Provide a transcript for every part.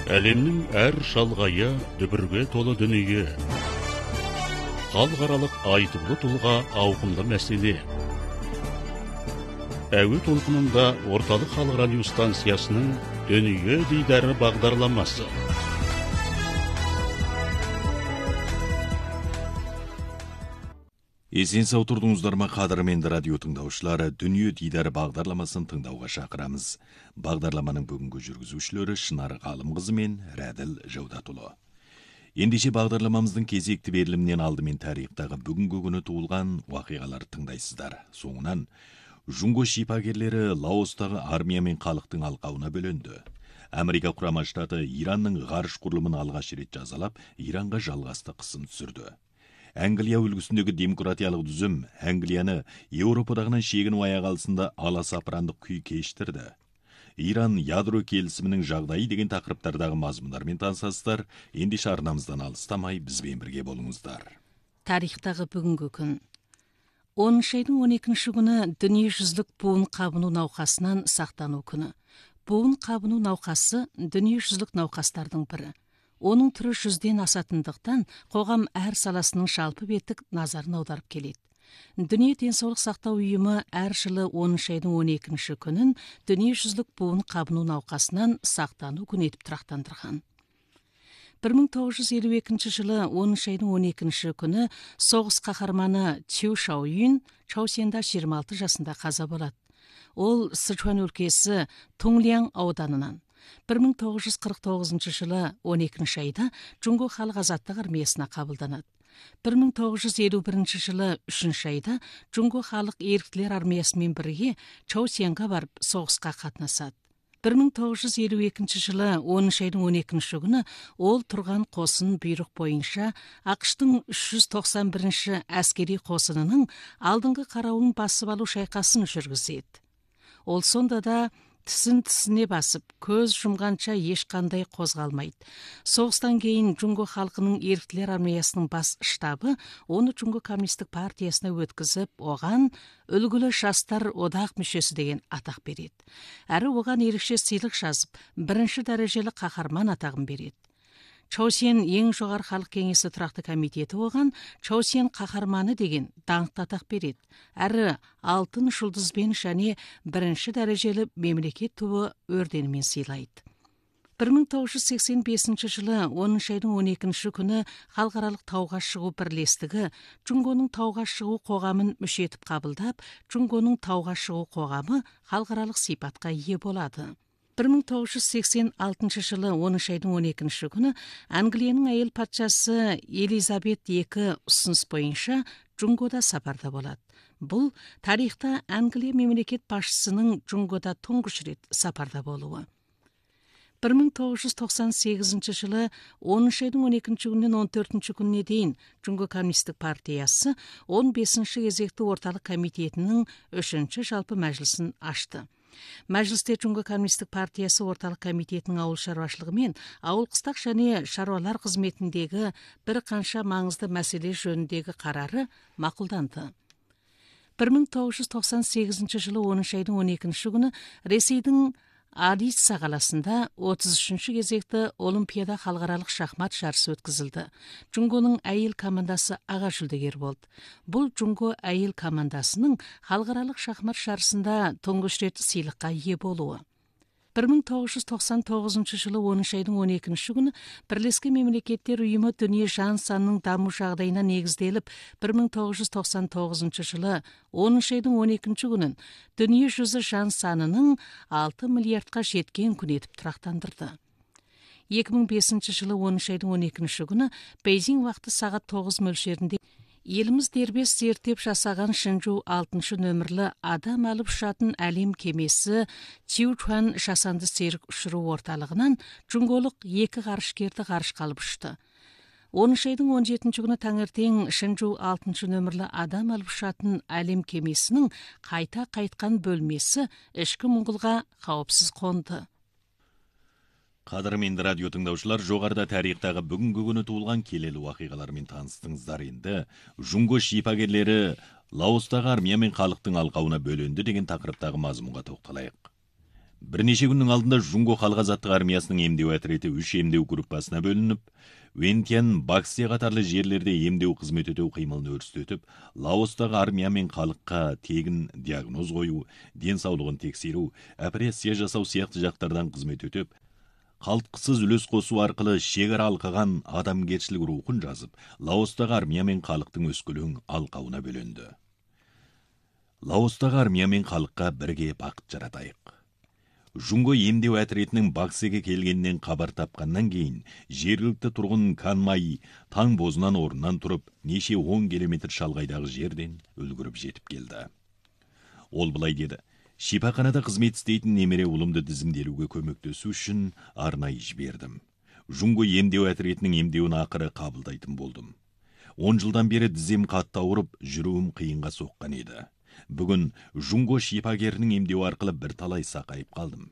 Әлемнің әр шалғайы дүбірге толы дүние. Халықаралық айтулы тұлға ауқымды мәселе. Әуе толқынында орталық халық радио станциясының дүние дидары бағдарламасы. Есен сау тұрдыңыздар ма, қадірменді радио тыңдаушылары, дүние дидары бағдарламасын тыңдауға шақырамыз. Бағдарламаның бүгінгі жүргізушілері Шынар Ғалымқызы мен Рәділ Жаудатұлы. Ендеше бағдарламамыздың кезекті берілімнен алдымен тарихтағы бүгінгі күні туылған уақиғалар тыңдайсыздар. Соңынан Жұңго шипагерлері Лаостағы армия мен халықтың алқауына бөлінді. Америка құрама штаты Иранның ғарыш құрылымын алғаш рет жазалап, Иранға жалғасты қысым түсірді. Англия үлгісіндегі демократиялық дүзім Англияны Еуропадағынан шегіну аяғалысында аласапырандық күй кештірді. Иран ядро келісімінің жағдайы деген тақырыптардағы мазмұндармен танысасыздар. Ендеше арнамыздан алыстамай бізбен бірге болыңыздар. Тарихтағы бүгінгі күн. 10 айдың 12-ші күні дүниежүзілік буын қабыну науқасынан сақтану күні. Буын қабыну науқасы дүниежүзілік науқастардың бірі. Оның түрі 100-ден асатындықтан қоғам әр саласының жалпы беттік назарын аударып келеді. Дүние денсаулық сақтау ұйымы әр жылы 10 айдың 12-ші күнін дүниежүзілік буын қабыну науқасынан сақтану күні етіп тұрақтандырған. 1952 жылы 10 айдың 12-ші күні соғыс қаһарманы Чжу Шаоюн Чаосенда 26 жасында қаза болады. Ол Сычуан өлкесі Тунлян ауданынан 1949 жылы 12 айда Жұңго халық азаттық армиясына қабылданады. 1951 жылы 3 айда Жұңго халық еріктілер армиясымен бірге Чаосенға барып соғысқа қатынасады. 1952 жылы 10 айдың 12 күні ол тұрған қосын бұйрық бойынша ақш-тың 391 әскери қосынының алдыңғы қарауылын басып алу шайқасын жүргізеді. Ол сонда да тісіне басып, көз жұмғанша ешқандай қозғалмайды. Соғыстан кейін Жұңго халқының еріктілер армиясының бас штабы оны Жұңго коммунистік партиясына өткізіп, оған үлгілі жастар одақ мүшесі деген атақ береді. Әрі оған ерекше сыйлық жазып, бірінші дәрежелі қаһарман атағын береді. Чаосен ең жоғары халық кеңесі тұрақты комитеті оған Чаосен қаһарманы деген даңқты атақ береді. Әрі алтын жұлдызбен және бірінші дәрежелі мемлекет туы орденімен сыйлайды. 1985 жылы 10 айдың 12-ші күні халықаралық тауға шығу бірлестігі Жұңгоның тауға шығу қоғамын мүше етіп қабылдап, Жұңгоның тауға шығу қоғамы халықаралық сипатқа ие болады. 1986 жылы 10 айдың 12-ші күні Англияның әйел патшасы Елизабет II ұсыныс бойынша Жұңгода сапарда болады. Бұл тарихта Англия мемлекет басшысының Жұңгода тұңғыш рет сапарда болуы. 1998 жылы 10 айдың 12-ші күннен 14-ші күніне дейін Жұңго коммунистік партиясы 15-ші кезекті орталық комитетінің 3-ші жалпы мәжілісін ашты. Мәжілісте Жұңго коммунистік партиясы орталық комитетінің ауыл шаруашылығы мен ауыл қыстақ және шаруалар қызметіндегі бір қанша маңызды мәселе жөніндегі қарары мақұлданды. 1998 жылы 10 айдың 12-ші күні Ресейдің Одесса қаласында 33-ші кезекті Олимпиада халықаралық шахмат жарысы өткізілді. Жұңгоның әйел командасы аға жүлдегер болды. Бұл Жұңго әйел командасының халықаралық шахмат жарысында тұңғыш рет сыйлыққа ие болуы. 1999 жылы 10 айдың 12-ші күні Бірлескен мемлекеттер ұйымы дүние жан санының даму жағдайына негізделіп, 1999 жылы 10 айдың 12-ші күнін дүние жүзі жан санының 6 миллиардқа жеткен күн етіп тұрақтандырды. 2005 жылы 10 айдың 12-ші күні Бейжің уақыты сағат 9 мөлшерінде еліміз дербес зерттеп жасаған Шэньчжоу 6-шы нөмірлі адам алып ұшатын әлем кемесі Чжучуан жасанды серік ұшыру орталығынан жұңголық 2 ғарышкерді ғарышқа алып ұшты. 10 айдың 17-ші күні таңертең Шэньчжоу 6-шы нөмірлі адам алып ұшатын әлем кемесінің қайта қайтқан бөлмесі ішкі мұңғылға қауіпсіз қонды. Қадірменді радио тыңдаушылар, жоғарыда тарихтағы бүгінгі күні туылған келелі уақиғалармен таныстыңыздар. Енді Жұңго шипагерлері Лаостағы армия мен халықтың алқауына бөлінді деген тақырыптағы мазмұнға тоқталайық. Бірнеше күннің алдында Жунго халық азаттық армиясының емдеу әтіреті 3 емдеу группасына бөлініп, Вентьян, Баксе қатарлы жерлерде емдеу қызмет өтеу қимылын өрістетіп, Лаостағы армия мен халыққа тегін диагноз қою, денсаулығын тексеру, операция жасау сияқты жақтардан қызмет өтеп, қалтқысыз үлес қосу арқылы шекара алқаған адамгершілік рухын жазып, Лаостағы армия мен халықтың өскелең алқауына бөленді. Лаостағы армия мен халыққа бірге бақыт жаратайық. Жунго емдеу әтіретінің Баксеге келгеннен хабар тапқаннан кейін, жергілікті тұрғын Канмай таң бозынан орнынан тұрып, неше 10 километр шалғайдағы жерден үлгіріп жетіп келді. Ол былай деді: шипаханада қызмет істейтін немере ұлымды тізімделуге көмектесу үшін арнайы жібердім. Жунго емдеу әтіретінің емдеуін ақыры қабылдайтын болдым. 10 жылдан бері тізем қатты ауырып, жүруім қиынға соққан еді. Бүгін Жунго шипагерінің емдеу арқылы бір талай сақайып қалдым.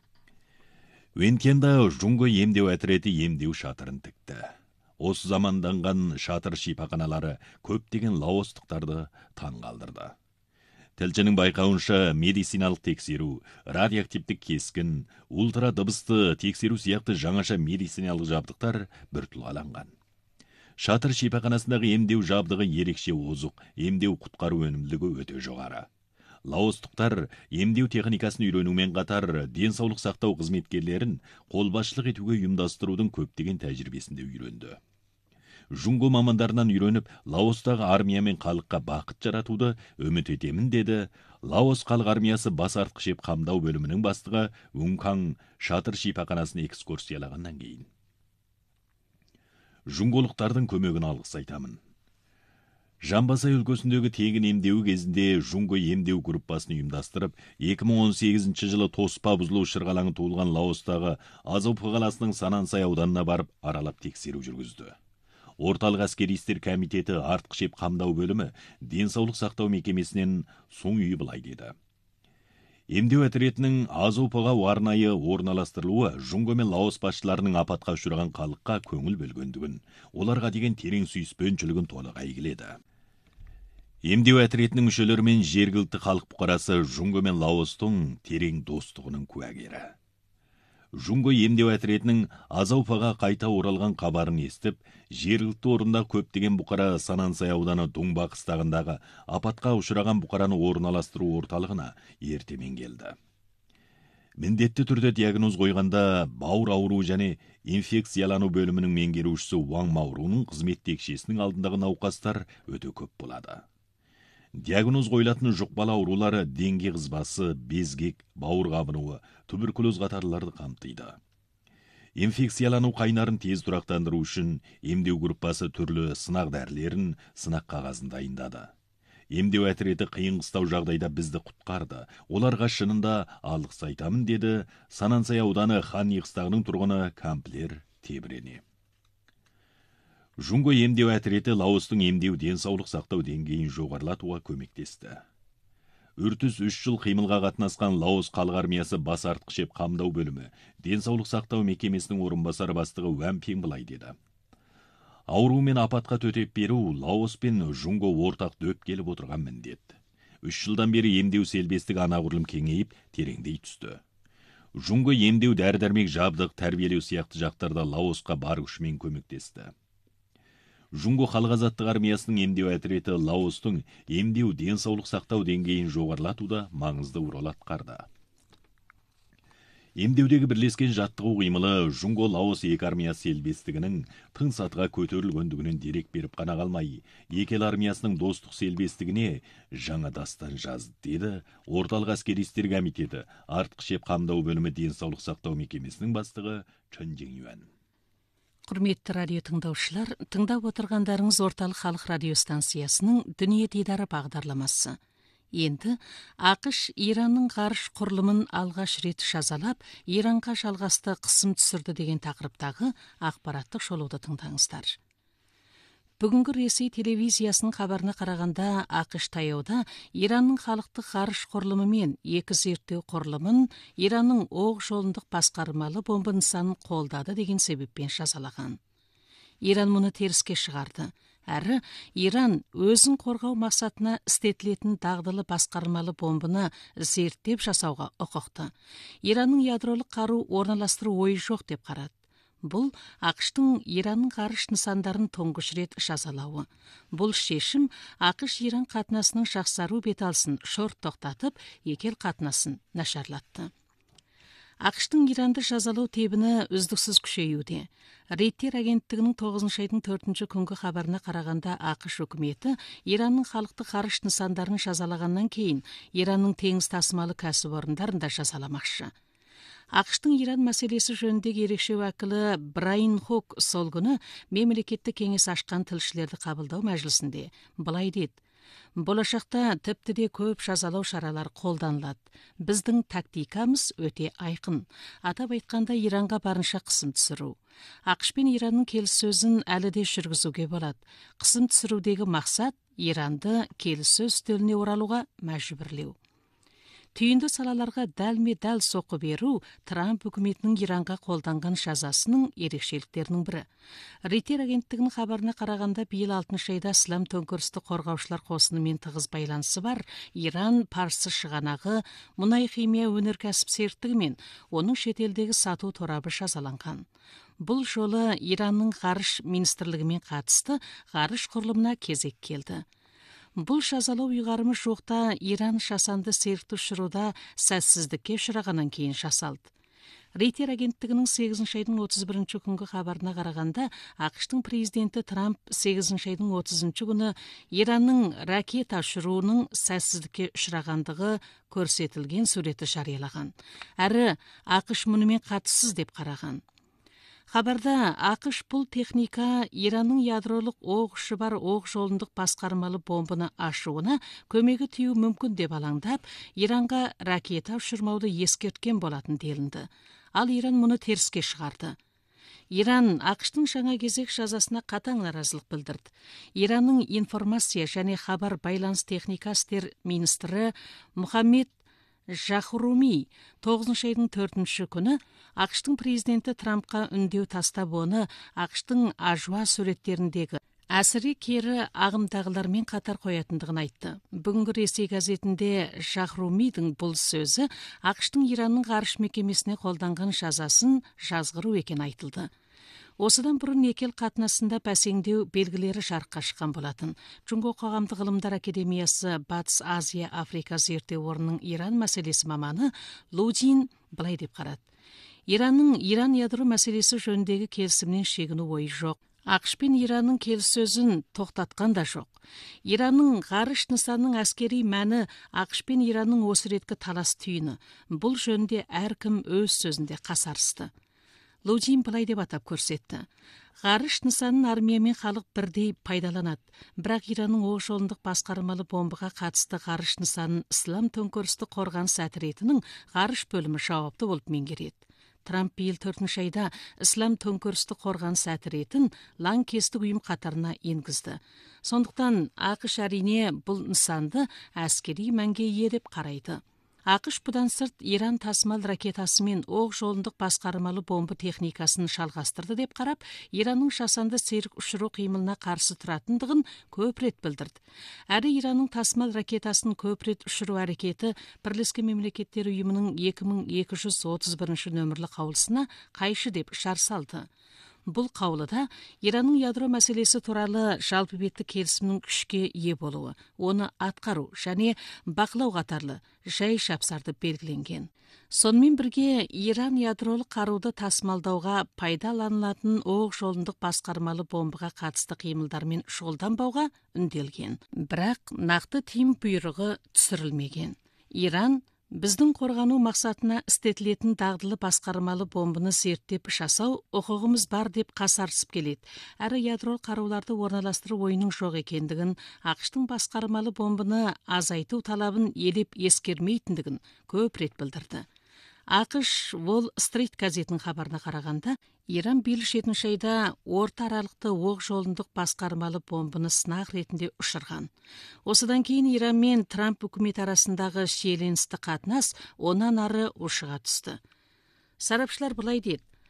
Вентьянда Жунго емдеу әтіреті емдеу шатырын тікті. Осы заманданған шатыр шипаханалары көптеген лаостықтарды таң қалдырды. Тілшінің байқауынша медициналық тексеру, радиоактивтік кескін, ультра дыбысты тексеру сияқты жаңаша медициналық жабдықтар біртұлғаланған. Шатыр шипаханасындағы емдеу жабдығы ерекше озық, емдеу құтқару өнімділігі өте жоғары. Лаостықтар емдеу техникасын үйренумен қатар денсаулық сақтау қызметкерлерін қолбасшылық етуге ұйымдастырудың көптеген тәжірибесінде үйренді. Жунго мамандарынан үйреніп, Лаостағы армия мен халыққа бақыт жаратуды үміт етемін, деді Лаос халық армиясы бас артқышеп қамдау бөлімінің бастығы Ункаң шатыр шипаханасын экскурсиялағаннан кейін. Жунголықтардың көмегін алғыс айтамын. Жамбасай өлкесіндегі тегін емдеу кезінде Жунго емдеу группасын ұйымдастырып, 2018 жылы тоспа бұзылу шырғалаңы туылған Лаостағы Азовпы қаласының Санансай ауданына барып, аралап тексеру жүргізді. Орталық әскери істер комитеті артқышеп қамдау бөлімі денсаулық сақтау мекемесінен соң үйі былай деді: емдеу әтіретінің Азовпыға арнайы орналастырылуы Жунго мен Лаос басшыларының апатқа ұшыраған халыққа көңіл бөлгендігін, оларға деген терең сүйіспеншілігін толық әйгіледі. Емдеу әтіретінің мүшелері мен жергілікті халық бұқарасы Жунго мен Лаостың терең достығының куәгері. Жунго емдеу әтіретінің Азовпыға қайта оралған хабарын естіп, жергілікті орында көптеген бұқара Санансай ауданы Дуңба қыстағындағы апатқа ұшыраған бұқараны орналастыру орталығына ертемен келді. Міндетті түрде диагноз қойғанда бауыр ауруы және инфекциялану бөлімінің меңгерушісі Уаң Мауруның қызмет текшесінің алдындағы науқастар өте көп болады. Диагноз қойылатын жұқпалы аурулары деңге қызбасы, безгек, бауыр қабынуы, туберкулез қатарларды қамтиды. Инфекциялану қайнарын тез тұрақтандыру үшін емдеу группасы түрлі сынақ дәрілерін сынақ қағазын дайындады. Емдеу әтіреті қиын қыстау жағдайда бізді құтқарды. Оларға шынында алғыс айтамын, деді Санансай ауданы Хан қыстағының тұрғыны Камплер тебірене. Жунго емдеу әтіреті Лаостың емдеу денсаулық сақтау деңгейін жоғарылатуға көмектесті. Үртіс 3 жыл қимылға қатынасқан Лаос халық армиясы бас артқышеп қамдау бөлімі денсаулық сақтау мекемесінің орынбасар бастығы Уән Пен былай деді: ауру мен апатқа төтеп беру Лаос пен Жунго ортақ дөп келіп отырған міндет. 3 жылдан бері емдеу селбестік анағұрлым кеңейіп, тереңдей түсті. Жунго емдеу дәрі-дәрмек жабдық, тәрбиелеу сияқты жақтарда Лаосқа бар күшімен көмектесті. Жунго халық азаттық армиясының емдеу әтіреті Лаостың емдеу денсаулық сақтау деңгейін жоғарылатуда маңызды рөл атқарды. Емдеудегі бірлескен жаттығу қимылы Жунго Лаос екі армиясы селбестігінің тың сатыға көтерілгендігінен дерек беріп қана қалмай, екі ел армиясының достық селбестігіне жаңа дастан жазды, деді орталық әскери істер комитеті артқышеп қамдау бөлімі денсаулық сақтау мекемесінің бастығы Чын Жеңюан. Құрметті радио тыңдаушылар, тыңдап отырғандарыңыз орталық халық радио станциясының дүние дидары бағдарламасы. Енді ақш Иранның ғарыш құрылымын алғаш рет жазалап, Иранға жалғасты қысым түсірді деген тақырыптағы ақпараттық шолуды тыңдаңыздар. Бүгінгі Ресей телевизиясының хабарына қарағанда, ақш таяуда Иранның халықтық ғарыш құрылымы мен екі зерттеу құрылымын Иранның оқ жолындық басқармалы бомба нысанын қолдады деген себеппен жазалаған. Иран мұны теріске шығарды. Әрі Иран өзін қорғау мақсатына істетілетін дағдылы басқармалы бомбыны зерттеп жасауға құқықты. Иранның ядролық қару орналастыру ойы жоқ деп қарады. Бұл ақштың Иранның ғарыш нысандарын тұңғыш рет жазалауы. Бұл шешім ақш-Иран қатынасының жақсару беталысын шорт тоқтатып, екі ел қатынасын нашарлатты. ақштың Иранды жазалау тебіні үздіксіз күшеюде. Рейттер агенттігінің 9 айдың 4 күнгі хабарына қарағанда ақш үкіметі Иранның халықты ғарыш нысандарын жазалағаннан кейін Иранның теңіз тасымалы кәсіпорындарын да жазаламақшы. ақштың Иран мәселесі жөніндегі ерекше уәкілі Брайан Хок сол күні мемлекеттік кеңес ашқан тілшілерді қабылдау мәжілісінде былай деді: болашақта тіпті де көп жазалау шаралар қолданылады. Біздің тактикамыз өте айқын. Атап айтқанда Иранға барынша қысым түсіру. ақш пен Иранның келіссөзін әлі де жүргізуге болады. Қысым түсірудегі мақсат Иранды келіссөз үстеліне оралуға мәжбүрлеу. Түйінді салаларға дәлме-дәл соққы беру Трамп үкіметінің Иранға қолданған жазасының ерекшеліктерінің бірі. Рейтер агенттігінің хабарына қарағанда биыл 6 айда ислам төңкерісті қорғаушылар қосынымен тығыз байланысы бар Иран Парсы шығанағы мұнай химия өнеркәсіп серіктігі мен оның шетелдегі сату торабы жазаланған. Бұл жолы Иранның ғарыш министрлігімен қатысты ғарыш құрылымына кезек келді. Бұл жазалау ұйғарымы жоқта Иран жасанды серікті ұшыруда сәтсіздікке ұшырағаннан кейін жасалды. Рейтер агенттігінің 8 айдың 31 күнгі хабарына қарағанда, ақштың президенті Трамп 8 айдың 30 күні Иранның ракета ұшыруының сәтсіздікке ұшырағандығы көрсетілген суреті жариялаған. Әрі ақш мұнымен қатыссыз деп қараған. Хабарда ақш бұл техника Иранның ядролық оқ ұшы бар оқ жолындық басқармалы бомбыны ашуына көмегі тию мүмкін деп алаңдап, Иранға ракета ұшырмауды ескерткен болатын делінді. Ал Иран мұны теріске шығарды. Иран ақштың жаңа кезек жазасына қатаң наразылық білдірді. Иранның информация және хабар байланыс техника істер министрі Мұхаммед Жахруми 9 айдың 4 күні ақштың президенті Трампқа үндеу тастап оны ақштың ажуа суреттеріндегі әсіре кері ағымдағылармен қатар қоятындығын айтты. Бүгінгі Ресей газетінде Жахрумидің бұл сөзі ақштың Иранның ғарыш мекемесіне қолданған жазасын жазғыру екен айтылды. Осыдан бұрын екі ел қатынасында бәсеңдеу белгілері жарыққа шыққан болатын. Джунго қоғамдық ғылымдар академиясы Батыс Азия Африка зерттеу орнының Иран мәселесі маманы Лудин былай деп қарады: Иранның Иран ядро мәселесі жөніндегі келісімнен шегіну ойы жоқ. ақш пен Иранның келіссөзін тоқтатқан да жоқ. Иранның ғарыш нысанының әскери мәні ақш пен Иранның осы реткі талас түйіні. Бұл жөнінде әркім өз сөзінде қасарысты. Лудин былай деп атап көрсетті: ғарыш нысанын армия мен халық бірдей пайдаланады, бірақ Иранның оқ жолындық басқармалы бомбыға қатысты ғарыш нысанын ислам төңкерісті қорғаныс әтіретінің ғарыш бөлімі жауапты болып меңгереді. Трамп биыл 4 айда ислам төңкерісті қорғаныс әтіретін лаңкестік ұйым қатарына енгізді. Сондықтан ақш әрине бұл нысанды әскери мәнге ие деп қарайды. ақш бұдан сырт Иран тасымал ракетасы мен оқ жолындық басқармалы бомбы техникасын шалғастырды деп қарап, Иранның жасанды серік ұшыру қимылына қарсы тұратындығын көп рет білдірді. Әрі Иранның тасымал ракетасын көп рет ұшыру әрекеті Бірлескен Мемлекеттер ұйымының 2231 нөмірлі қаулысына қайшы деп шар салды. Бұл қаулыда Иранның ядро мәселесі туралы жалпы бетті келісімнің күшке ие болуы, оны атқару және бақылау қатарлы жай шапсарды белгіленген. Сонымен бірге Иран ядролық қаруды тасымалдауға пайдаланылатын оқ жолындық басқармалы бомбыға қатысты қимылдармен шұғылданбауға үнделген. Бірақ нақты тыйым бұйрығы түсірілмеген. Иран біздің қорғану мақсатына істетілетін дағдылы басқармалы бомбыны зерттеп жасау құқығымыз бар деп қасарысып келеді. Әрі ядролық қаруларды орналастыру ойының жоқ екендігін, ақштың басқармалы бомбыны азайту талабын елеп ескермейтіндігін көп рет білдірді. ақш Wall Street газетінің хабарына қарағанда, Иран биыл 7 айда орта аралықты оқ жолындық басқармалы бомбыны сынақ ретінде ұшырған. Осыдан кейін Иран мен Трамп үкімет арасындағы шиеленісті қатынас онан ары ушыға түсті. Сарапшылар былай дейді: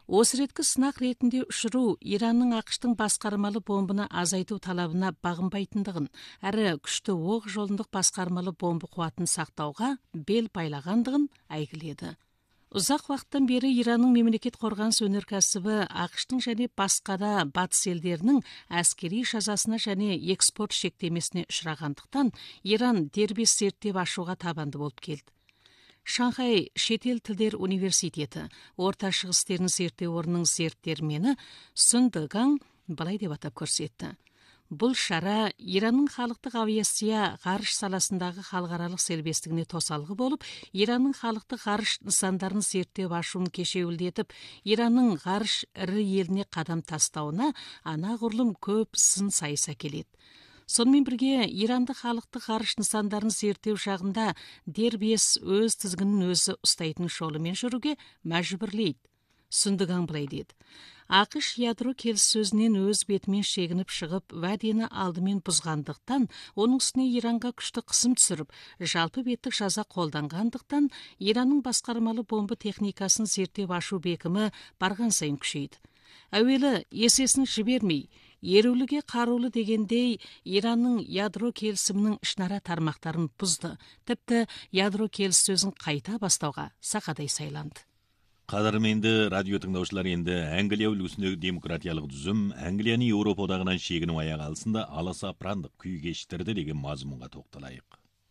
Осы реткі сынақ ретінде ұшыру Иранның ақштың басқармалы бомбыны азайту талабына бағынбайтындығын, әрі күшті оқ жолындық басқармалы бомбы қуатын сақтауға бел байлағандығын әйгіледі. Ұзақ вақыттан бері Иранның мемлекет қорғаныс өнеркәсібі ақштың және басқа да батыс елдерінің әскери жазасына және экспорт шектемесіне ұшырағандықтан, Иран дербес зерттеп ашуға табанды болып келді. Шанхай шетел тілдер университеті Орта Шығыс істерін зерттеу орнының зерттелмені Сүн Дыгаң былай деп атап көрсетті. Бұл шара Иранның халықтық авиация ғарыш саласындағы халықаралық селбестігіне тосалғы болып, Иранның халықтық ғарыш нысандарын зерттеп ашуын кешеуілдетіп, Иранның ғарыш ірі еліне қадам тастауына анағұрлым көп сын сайыса келеді. Сонымен бірге, Иранды халықтық ғарыш нысандарын зерттеу жағында дербес өз тізгінін өзі ұстайтын жолымен жүруге мәжбүрлейді. Сүндігаң былай деді. ақш ядро келіссөзінен өз бетімен шегініп шығып, уәдені алдымен бұзғандықтан, оның үстіне Иранға күшті қысым түсіріп, жалпы беттік жаза қолданғандықтан, Иранның басқармалы бомбы техникасын зерттеп ашу бекімі барған сайын күшейді. Әуелі есесін жібермей, еруліге қарулы дегендей, Иранның ядро келісімінің ішнара тармақтарын бұзды, тіпті ядро келіссөзін қайта бастауға сақадай сайланды. Қадірменді радио тыңдаушылар, енді Англия үлгісіндегі демократиялық түзім Англияны Еуропа одағынан шегіну аяғы алысында аласапырандық күй кештірді деген мазмұнға тоқталайық.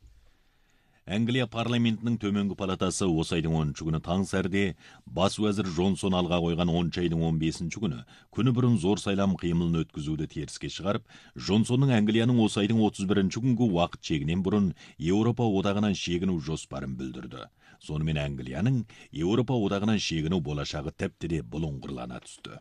Англия парламентінің төменгі палатасы осы айдың 10 күні таң сәрде бас уәзір Джонсон алға қойған 10 айдың 15 күні бұрын зор сайлам қимылын өткізуді теріске шығарып, Джонсонның Англияның осы айдың 31 күнгі уақыт шегінен бұрын Еуропа одағынан шегіну жоспарын білдірді. Сонымен Англияның Еуропа одағынан шегіну болашағы тіпті де бұлыңғырлана түсті.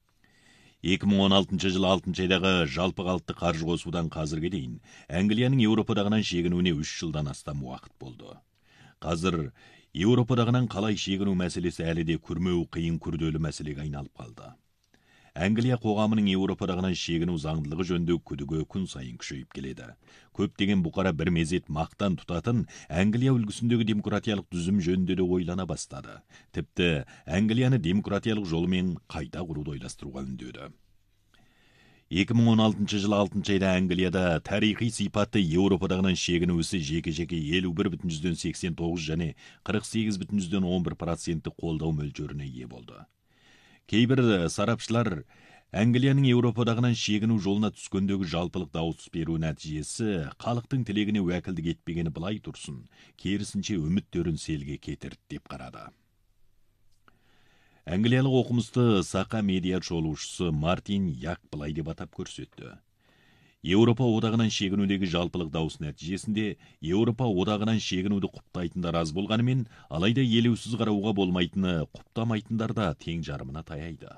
2016 жылы 6 айдағы жалпы қалыпты қаржы қосудан қазірге дейін Англияның Еуропа одағынан шегінуіне 3 жылдан астам уақыт болды. Қазір Еуропа одағынан қалай шегіну мәселесі әлі де күрмеуі қиын күрделі мәселеге айналып қалды. Англия қоғамының Еуропа одағынан шегіну заңдылығы жөнінде күдігі күн сайын күшейіп келеді. Көптеген бұқара бір мезет мақтан тұтатын Англия үлгісіндегі демократиялық түзім жөнінде де ойлана бастады. Тіпті Англияны демократиялық жолымен қайта құруды ойластыруға үндеді. 2016 жылы 6 айда Англияда тарихи сипатты Еуропа одағынан шегіну ісі жеке-жеке 51,89 және 48,11% қолдау мөлшеріне ие болды. Кейбір сарапшылар Англияның Еуропа одағынан шегіну жолына түскендегі жалпылық дауыс беру нәтижесі халықтың тілегіне уәкілдік етпегені былай тұрсын, керісінше үміттерін селге кетірді деп қарады. Англиялық оқымысты сақа медиа шолушысы Мартин Як былай деп атап көрсетті. Еуропа одағынан шегінудегі жалпылық дауыс нәтижесінде Еуропа одағынан шегінуді құптайтындар аз болғанымен, алайда елеусіз қарауға болмайтыны құптамайтындар да тең жарымына таяйды.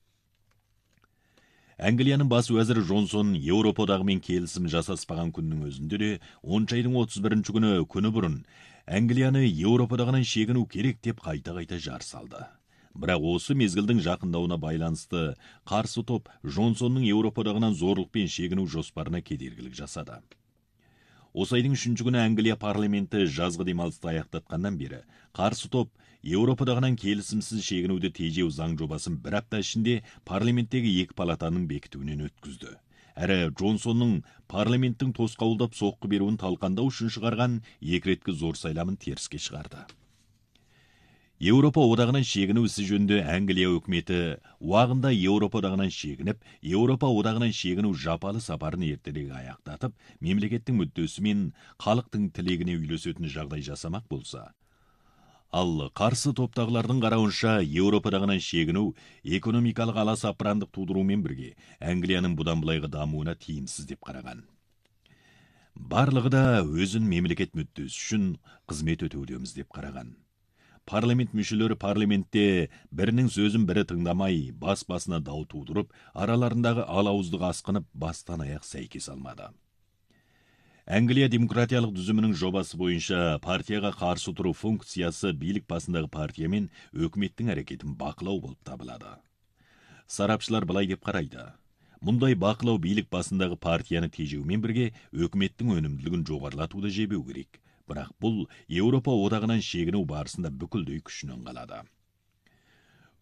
Англияның бас уәзірі Джонсон Еуропа одағымен келісім жасаспаған күннің өзінде де 10 айдың 31 күні бұрын Англияны Еуропа одағынан шегіну керек деп қайта-қайта жар салды. Бірақ осы мезгілдің жақындауына байланысты қарсы топ Джонсонның Еуропа одағынан зорлықпен шегіну жоспарына кедергілік жасады. Осы айдың 3 күні Англия парламенті жазғы демалысты аяқтатқаннан бері қарсы топ Еуропа одағынан келісімсіз шегінуді тежеу заң жобасын бір апта ішінде парламенттегі екі палатаның бекітуінен өткізді. Әрі Джонсонның парламенттің тосқауылдап соққы беруін талқандау үшін шығарған екі реткі зор сайламын теріске шығарды. Еуропа одағынан шегіну ісі жөнінде Англия өкіметі уағында Еуропа одағынан шегініп, Еуропа одағынан шегіну жапалы сапарын ертелеге аяқтатып, мемлекеттің мүддесі мен халықтың тілегіне үйлесетін жағдай жасамақ болса. Ал қарсы топтағылардың қарауынша Еуропа одағынан шегіну экономикалық аласапырандық тудырумен бірге Англияның бұдан былайғы дамуына тиімсіз деп қараған. Барлығы да өзін мемлекет мүддесі үшін қызмет өтеудеміз деп қараған. Парламент мүшелері парламентте бірінің сөзін бірі тыңдамай, бас-басына дау тудырып, араларындағы алауыздық асқынып, бастан аяқ сәйкес алмады. Англия демократиялық түзімінің жобасы бойынша партияға қарсы тұру функциясы билік басындағы партия мен өкіметтің әрекетін бақылау болып табылады. Сарапшылар былай деп қарайды. Мұндай бақылау билік басындағы партияны тежеумен бірге өкіметтің өнімділігін жоғарлатуды жебеу керек. Бірақ бұл Еуропа одағынан шегіну барысында бүкілдей күшінен қалады.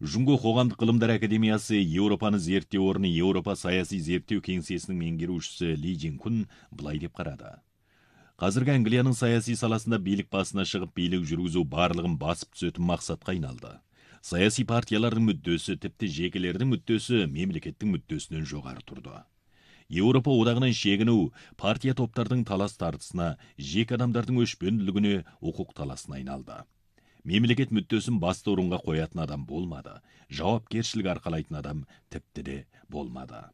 Жунго қоғамдық ғылымдар академиясы Еуропаны зерттеу орны Еуропа саяси зерттеу кеңсесінің меңгерушісі Ли Жинкун былай деп қарады. Қазіргі Англияның саяси саласында билік басына шығып билік жүргізу барлығын басып түсетін мақсатқа айналды. Саяси партиялардың мүддесі, тіпті жекелердің мүддесі мемлекеттің мүддесінен жоғары тұрды. Еуропа одағынан шегіну партия топтардың талас тартысына, жеке адамдардың өшпенділігіне, құқық таласына айналды. Мемлекет мүддесін басты орынға қоятын адам болмады. Жауапкершілік арқалайтын адам тіпті де болмады.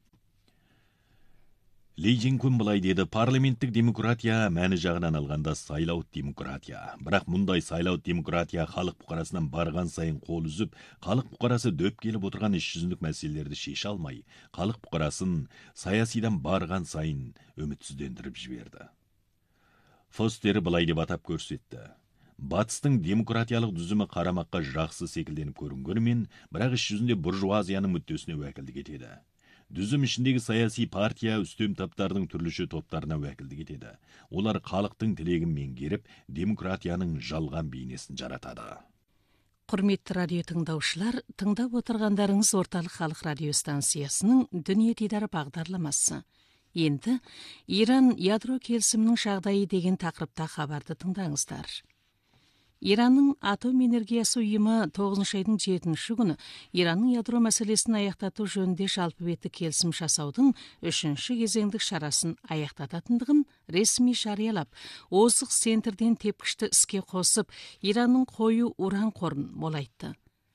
Ли Жинкун былай деді, парламенттік демократия мәні жағынан алғанда сайлау демократия. Бірақ мұндай сайлау демократия халық бұқарасынан барған сайын қол үзіп, халық бұқарасы дөп келіп отырған іс жүзіндік мәселелерді шеше алмай, халық бұқарасын саясидан барған сайын үмітсіздендіріп жіберді. Фостер былай деп атап көрсетті. Батыстың демократиялық дүзімі қарамаққа жақсы секілденіп көрінгенімен, бірақ іс жүзінде буржуазияның мүддесіне уәкілдік етеді. Дүзім ішіндегі саяси партия үстем таптардың түрліше топтарына уәкілдік етеді. Олар халықтың тілегін меңгеріп, демократияның жалған бейнесін жаратады. Құрметті радио тыңдаушылар, тыңдап отырғандарыңыз Орталық халық радио станциясының Дүние дидары бағдарламасы. Енді Иран ядро келісімінің жағдайы деген тақырыпта хабарды тыңдаңыздар. Иранның атом энергиясы ұйымы 9 айдың 7 күні Иранның ядро мәселесін аяқтату жөнінде жалпы бетті келісім жасаудың 3-ші кезеңдік шарасын аяқтататындығын ресми жариялап, озық центрден тепкішті іске қосып, Иранның қою уран қорын молайтты.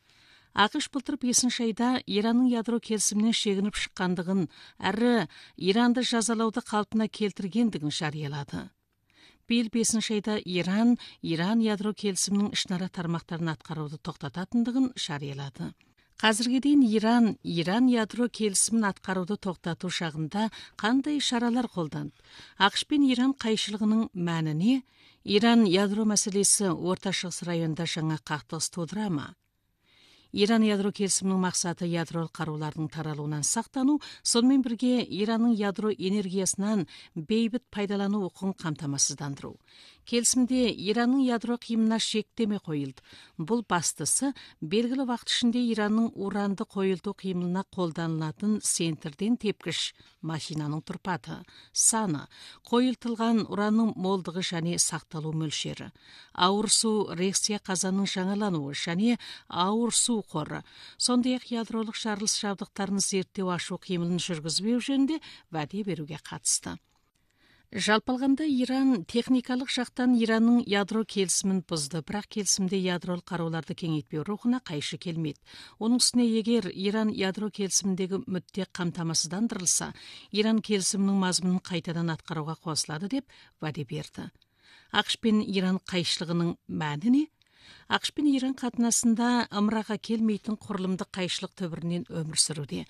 ақш былтыр 5 айда Иранның ядро келісімінен шегініп шыққандығын, әрі Иранды жазалауды қалпына келтіргендігін жариялады. Биыл 5 айда Иран ядро келісімінің ішінара тармақтарын атқаруды тоқтататындығын жариялады. Қазірге дейін Иран ядро келісімін атқаруды тоқтату жағында қандай шаралар қолданды? ақш пен Иран қайшылығының мәніне, Иран ядро мәселесі Орта Шығыс районында жаңа қақтығыс тудыра ма? Иран ядро келісімінің мақсаты ядролық қарулардың таралуынан сақтану, сонымен бірге Иранның ядро энергиясынан бейбіт пайдалану құқығын қамтамасыздандыру. Келісімде Иранның ядро қиымына шектеме қойылды. Бұл бастысы, белгілі уақыт ішінде Иранның уранды қойылту қиымына қолданылатын центрден тепкіш машинаның тұрпаты, саны, қойылтылған уранның молдығы және сақталу мөлшері, ауыр су реакция қазанның жаңалануы және ауыр су қоры, сондай-ақ ядролық жарылыс жабдықтарын зерттеу ашу қимылын жүргізбеу жөнінде уәде беруге қатысты. Жалпы алғанда Иран техникалық жақтан Иранның ядро келісімін бұзды, бірақ келісімде ядролық қаруларды кеңейтпеу рухына қайшы келмейді. Оның үстіне егер Иран ядро келісіміндегі мүдде қамтамасыздандырылса, Иран келісімінің мазмұнын қайтадан атқаруға қосылады деп уәде берді. ақш пен Иран қайшылығының мәні не? ақш пен Иран қатынасында ымыраға келмейтін құрылымдық қайшылық түбірінен өмір сүруде.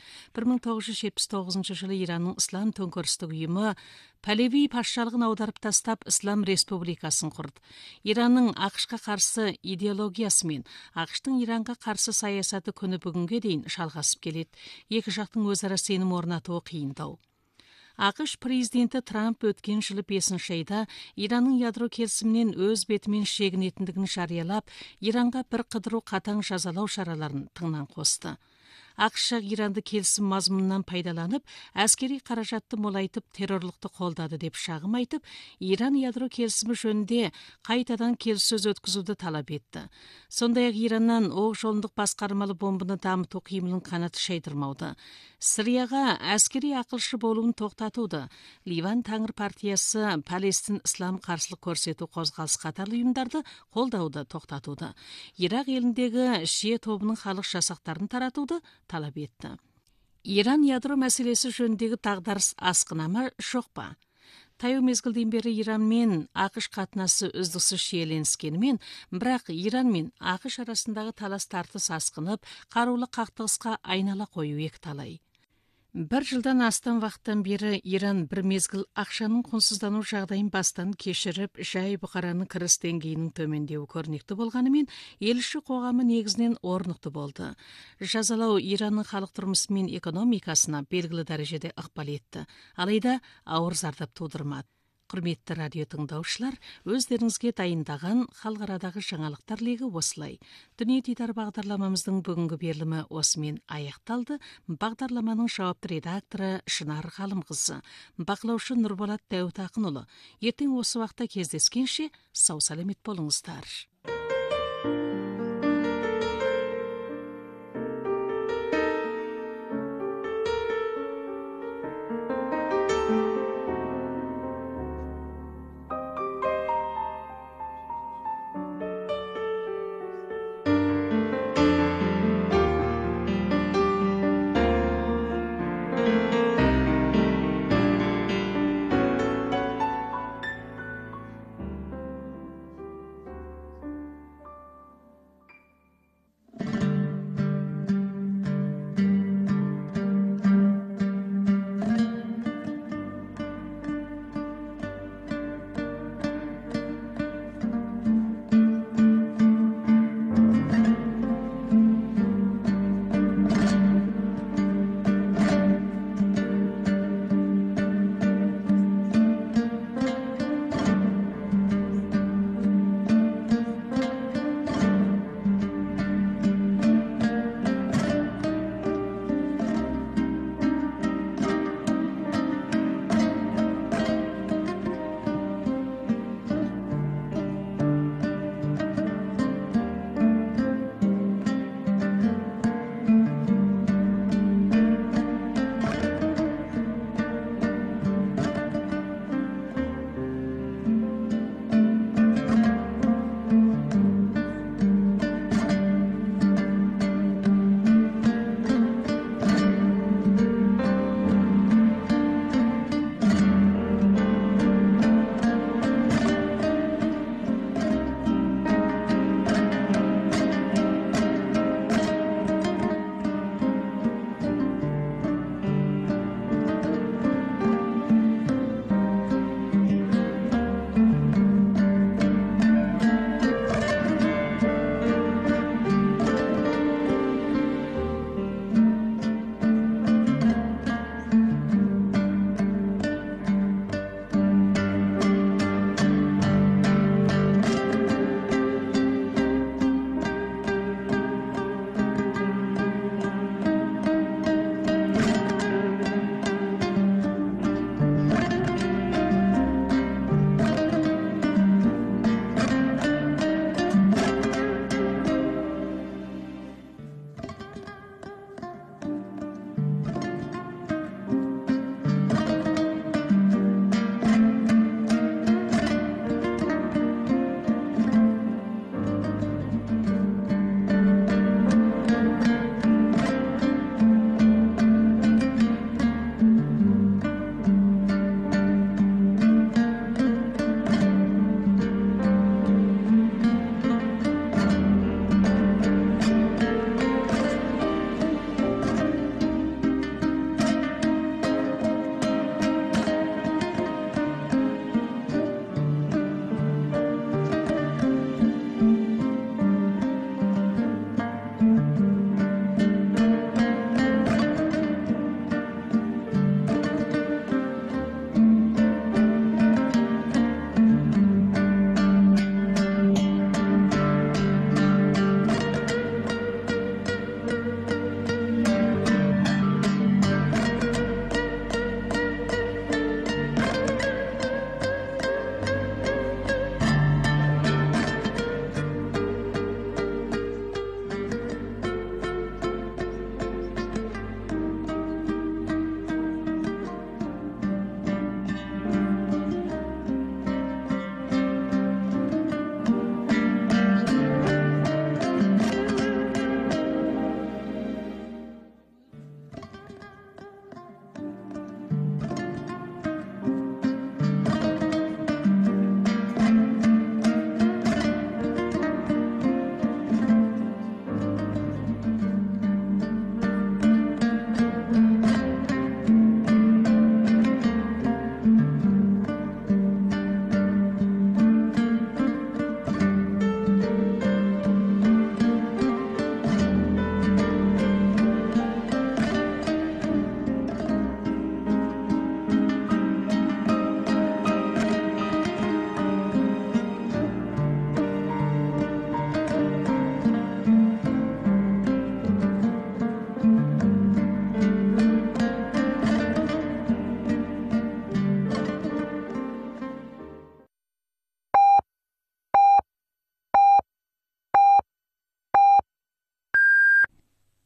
1979 жылы Иранның Ислам төңкерістік ұйымы Пәлеви патшалығын аударып тастап Ислам республикасын құрды. Иранның ақшқа қарсы идеологиясы мен ақштың Иранға қарсы саясаты күні бүгінге дейін жалғасып келеді. Екі жақтың өзара сенім орнатуы қиындау. ақш президенті Трамп өткен жылы 5 айда Иранның ядро келісімінен өз бетімен шегінетіндігін жариялап, Иранға бір қыдыру қатаң жазалау шараларын тыңнан қосты. ақш Иранды келісім мазмұнынан пайдаланып, әскери қаражатты молайтып, террорлықты қолдады деп шағым айтып, Иран ядро келісімі жөнінде қайтадан келіссөз өткізуді талап етті. Сондай-ақ Ираннан оқ жолындық басқармалы бомбаны дамыту қимылын қанаты шайдырмауды, Сирияға әскери ақылшы болуын тоқтатуды, Ливан Таңыр партиясы Палестин ислам қарсылық көрсету қозғалыс қатарлы ұйымдарды қолдауды тоқтатуды, Ирақ еліндегі шие тобының халық жасақтарын таратуды талап етті. Иран ядро мәселесі жөніндегі тағдарыс асқына ма, жоқ па? Таяу мезгілден бері Иран мен ақш қатынасы үздіксіз шиеленіскенімен, бірақ Иран мен ақш арасындағы талас тартыс асқынып, қарулы қақтығысқа айнала қою екіталай. 1 жылдан астам уақыттан бері Иран бір мезгіл ақшаның құнсыздану жағдайын бастан кешіріп, жай бұқараның кіріс деңгейінің төмендеуі көрнекті болғанымен, ел іші қоғамы негізінен орнықты болды. Жазалау Иранның халық тұрмысы мен экономикасына белгілі дәрежеде ықпал етті, алайда ауыр зардап тудырмады. Құрметті радио тыңдаушылар, өздеріңізге дайындаған халықарадағы жаңалықтар легі осылай. Дүние дидар бағдарламамыздың бүгінгі берілімі осымен аяқталды. Бағдарламаның жауапты редакторы Шынар Ғалымқызы, бақылаушы Нұрболат Дәуітақынұлы. Ертең осы уақытта кездескенше сау саламет болыңыздар.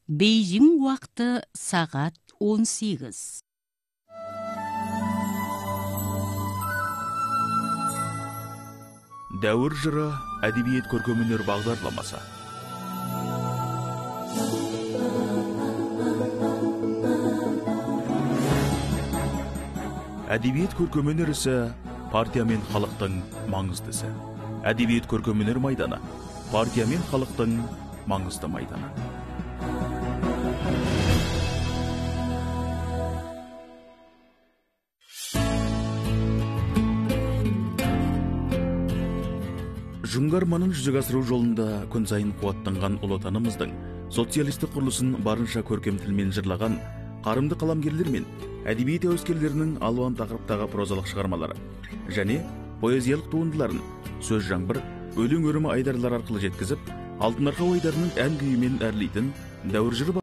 Бейжің уақыты сағат 18. Дәуір жыры әдебиет көркемөнер бағдарламасы. Әдебиет көркемөнер ісі партия мен халықтың маңыздысы. Әдебиет көркемөнер майданы партия мен халықтың маңызды майданы. Жүңгі арманын жүзеге асыру жолында күн сайын қуаттанған ұлы отанымыздың социалистік құрылысын барынша көркем тілмен жырлаған қарымды қаламгерлер мен әдебиет әуескерлерінің алуан тақырыптағы прозалық шығармалары және поэзиялық туындыларын сөз жаңбыр, өлең өрімі айдарлар арқылы жеткізіп, алтын арқа ойдарының ән күйімен әрлейтін дәуір жыры